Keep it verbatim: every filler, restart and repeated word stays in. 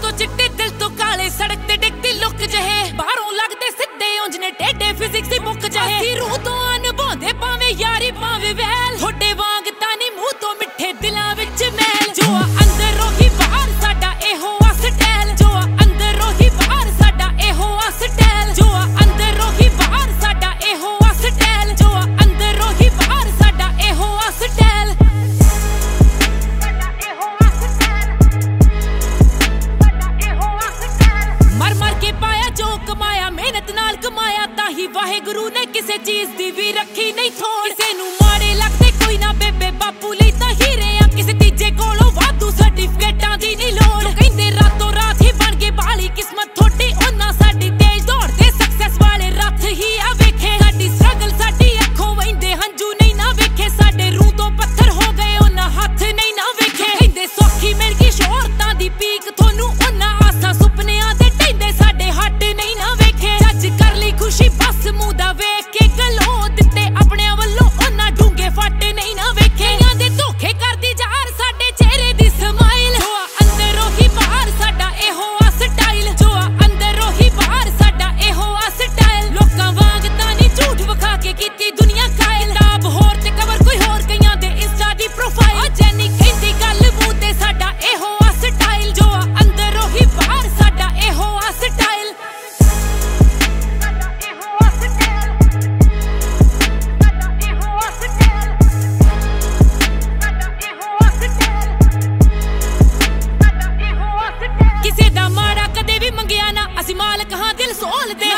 ਤੋਂ ਚਿੱਟੇ ਦਿਲ ਤੋਂ ਕਾਲੇ ਸੜਕ ਤੇ ਡਿੱਗਦੀ ਲੁੱਕ ਜਿਹੇ ਬਾਹਰੋਂ ਲੱਗਦੇ ਸਿੱਧੇ ਉਂਝ ਨੇ ਟੇਢੇ ਫਿਜ਼ਿਕਸ ਦੀ ਮੁੱਕ ਜਿਹੇ ਅਸੀਂ ਰੂਹ ਤੋਂ ਨਿਭਾਉਂਦੇ ਭਾਵੇਂ ਯਾਰੀ ਭਾਵੇਂ ਵੈਲ ਥੋੜੇ ਵਾਂਗ ਤਾਂ ਨਹੀਂ ਮੂੰਹ ਤੋਂ ਮਿੱਠੇ ਦਿਲਾਂ ਵਿੱਚ ਮੈਲ ਜੋ ਆ ਅੰਦਰੋਂ ਹੀ ਬਾਹਰ ਸਾਡਾ ਇਹੋ ਆ ਸਟਾਈਲ ਜੋ ਆ ਅੰਦਰੋਂ ਹੀ ਬਾਹਰ ਸਾਡਾ ਇਹੋ ਆ ਸਟਾਈਲ ਜੋ ਆ ਅੰਦਰੋਂ ਹੀ ਬਾਹਰ ਸਾਡਾ ਇਹੋ ਆ ਸਟਾਈਲ ਜੋ ਆ ਅੰਦਰੋਂ ਹੀ ਬਾਹਰ ਸਾਡਾ ਇਹੋ ਆ ਸਟਾਈਲ ਮਰ ਮਰ ਕੇ ਪਾਇਆ ਜੋ ਕਮਾਇਆ ਮਿਹਨਤ ਨਾਲ ਕਮਾਇਆ ਤਾਂ ਹੀ ਵਾਹਿਗੁਰੂ ਨੇ ਕਿਸੇ ਚੀਜ਼ ਦੀ ਵੀ ਰੱਖੀ ਨਹੀਂ ਥੋੜ ਕਿਸੇ ਨੂੰ ਮਾੜੇ ਲੱਗਦੇ ਕੋਈ ਨਾ ਬੇਬੇ ਬਾਪੂ ਲਈ ਤਾਂ ਹੀਰੇ ਆ ਕਿਸੇ ਤੀਜੇ ਕੋਲੋਂ ਵਾਧੂ ਸਰਟੀਫਿਕੇਟਾਂ ਦੀ ਨਹੀਂ ਲੋੜ ਜੋ ਕਹਿੰਦੇ ਰਾਤੋਂ ਰਾਤ ਹੀ ਬਣ ਗਏ ਬਾਲੀ ਕਿਸਮਤ ਥੋੜੀ ਉਹਨਾਂ ਸਾਡੀ ਤੇਜ਼ ਦੌੜਦੇ ਸਕਸੈਸ ਵਾਲੇ ਰੱਥ ਹੀ ਆ ਵੇਖੇ ਸਾਡੀ ਸਟਰਗਲ ਸਾਡੀ ਅੱਖੋਂ ਵਹਿੰਦੇ ਹੰਝੂ ਨਹੀਂ ਨਾ ਵੇਖੇ ਸਾਡੇ ਰੂਹ ਤੋਂ ਪੱਥਰ ਹੋ ਗਏ ਉਹਨਾਂ ਹੱਥ ਨਹੀਂ ਨਾ ਵੇਖੇ ਕਹਿੰਦੇ ਸੌਖੀ ਮਿਲ ਗਈ ਸ਼ੋਹਰਤਾਂ ਦੀ ਪੀਕ ਤੁਹਾਨੂੰ ਉਹਨਾਂ ਆਸਾਂ ਸੁਪਨਿਆਂ ਦੇ ਢਹਿੰਦੇ ਸਾਡੇ ਹੱਟ ਨਹੀਂ ਨਾ ਵੇਖੇ ਜੱਜ ਕਰ ਲਈ ਖੁਸ਼ੀ ਬਸ ਮੂੰਹ ਦਾ ਵੇਖ ਕੇ ਗਲੋਂ ਦਿੱਤੇ ਆਪਣਿਆਂ ਵੱਲੋਂ ਉਹਨਾਂ ਡੂੰਘੇ ਫੱਟ ਨਹੀਂ ਨਾ ਵੇਖੇ ਕਈਆਂ ਦੇ ਧੋਖੇ ਕਰਦੀ ਜ਼ਾਹਰ ਸਾਡੇ ਚਿਹਰੇ ਦੀ ਸਮਾਈਲ ਜੋ ਆ ਅੰਦਰੋਂ ਹੀ ਬਾਹਰ ਸਾਡਾ ਇਹੋ ਆ ਸਟਾਈਲ ਜੋ ਆ ਅੰਦਰੋਂ ਹੀ ਬਾਹਰ ਸਾਡਾ ਇਹੋ ਆ ਸਟਾਈਲ ਲੋਕਾਂ ਵਾਂਗ ਤਾਂ ਨਹੀਂ ਝੂਠ ਵਿਖਾ ਕੇ ਕੀਤੀ ਦੁਨੀਆ ਕਾਇਲ ਕਿਤਾਬ ਹੋਰ ਤੇ ਕਵਰ ਕੋਈ ਹੋਰ ਕਈਆਂ ਦੇ ਇੰਸਟਾ ਦੀ ਪ੍ਰੋਫਾਈਲ ਆ ਜੈਨੀ ਕਹਿੰਦੀ ਗੱਲ ਮੂੰਹ ਤੇ ਸਾਡਾ ਇਹੋ ਆ ਸਟਾਈਲ ਜੋ ਆ ਅੰਦਰੋਂ ਹੀ ਬਾਹਰ ਸਾਡਾ ਇਹੋ ਆ ਸਟਾਈਲ ਕਿਸੇ ਦਾ ਮਾੜਾ ਕਦੇ ਵੀ ਮੰਗਿਆ ਨਾ ਅਸੀਂ ਮਾਲਕ ਹਾਂ ਦਿਲ ਸੋਲਦੇ